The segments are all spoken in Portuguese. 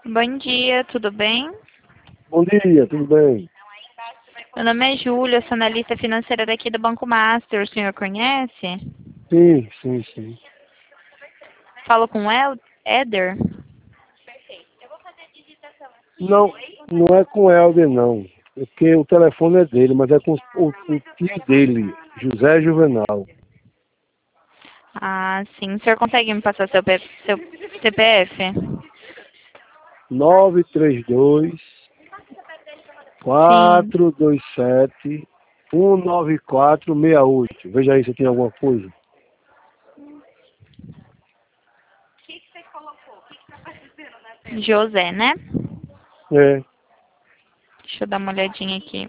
Bom dia, tudo bem? Bom dia, tudo bem? Meu nome é Júlia, sou analista financeira daqui do Banco Master. O senhor conhece? Sim, sim, sim. Falo com Éder? Não, não é com o Helder, não. É porque o telefone é dele, mas é com o tio dele, José Juvenal. Ah, sim. O senhor consegue me passar seu CPF? 932 Sim. 427 19468. Veja aí se tem alguma coisa. José, né? É. Deixa eu dar uma olhadinha aqui.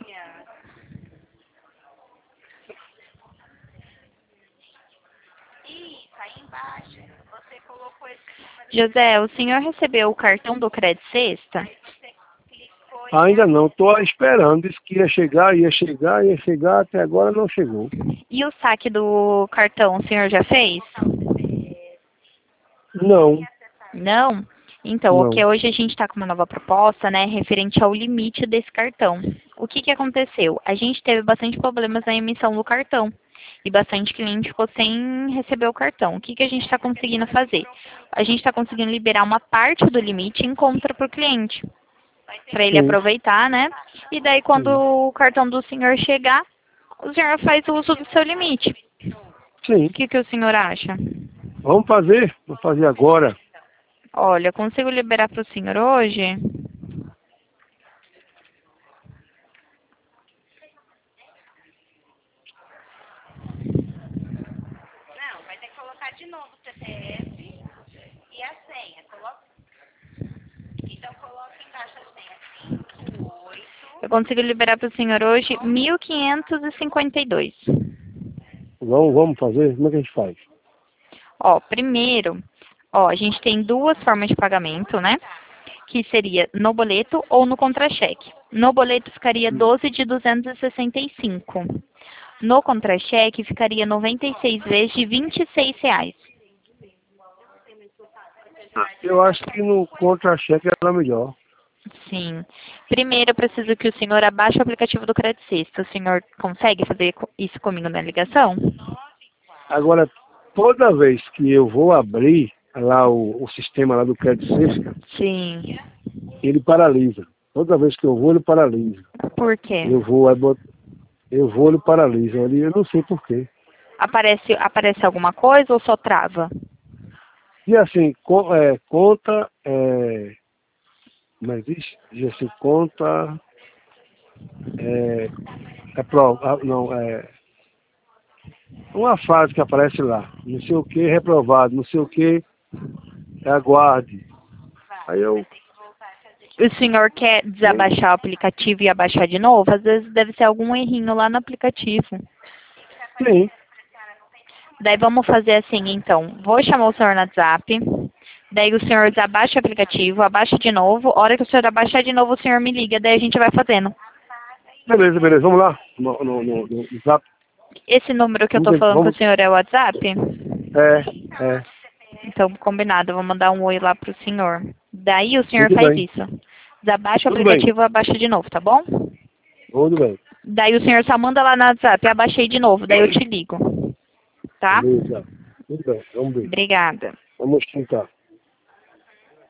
José, o senhor recebeu o cartão do Credit Sexta? Ainda não, estou esperando. Disse que ia chegar, até agora não chegou. E o saque do cartão, o senhor já fez? Não, Não? Então, o que não. hoje a gente está com uma nova proposta, né, referente ao limite desse cartão. O que aconteceu? A gente teve bastante problemas na emissão do cartão e bastante cliente ficou sem receber o cartão. O que a gente está conseguindo fazer? A gente está conseguindo liberar uma parte do limite em conta para o cliente, para ele Sim, aproveitar, né? E daí, quando sim. o cartão do senhor chegar, o senhor faz uso do seu limite. Sim. O que o senhor acha? Vamos fazer agora. Olha, consigo liberar para o senhor hoje? Eu consigo liberar para o senhor hoje 1.552. Vamos fazer? Como é que a gente faz? Ó, primeiro, ó, a gente tem duas formas de pagamento, né? Que seria no boleto ou no contra-cheque. No boleto ficaria 12 de 265. No contra-cheque ficaria 96 vezes de R$ 26. Eu acho que no contra-cheque era melhor. Sim. Primeiro, eu preciso que o senhor abaixe o aplicativo do Credit Sexta. O senhor consegue fazer isso comigo na ligação? Agora, toda vez que eu vou abrir lá o sistema lá do Crédito Sexta, Sim. ele paralisa. Toda vez que eu vou, ele paralisa. Por quê? Eu vou, ele paralisa. Eu não sei por quê. Aparece alguma coisa ou só trava? E assim, conta, mas diz assim, conta, não, uma frase que aparece lá, não sei o que, reprovado, não sei o que, aguarde. Aí eu, O senhor quer desabaixar o aplicativo e abaixar de novo? Às vezes deve ser algum errinho lá no aplicativo. sim, Daí vamos fazer assim, então. Vou chamar o senhor no WhatsApp. Daí o senhor desabaixa o aplicativo, abaixa de novo. A hora que o senhor abaixar de novo, o senhor me liga. Daí a gente vai fazendo. beleza, vamos lá, no Zap, Esse número que eu tô falando com o vamos, senhor é o WhatsApp? é, Então, combinado. Eu vou mandar um oi lá pro senhor. Daí o senhor muito faz bem, isso. Desabaixa o tudo bem, aplicativo e abaixa de novo, tá bom? tudo bem, Daí o senhor só manda lá no WhatsApp. Abaixei de novo. Daí eu te ligo. Tá? beleza, tudo bem, vamos ver, Obrigada. vamos tentar.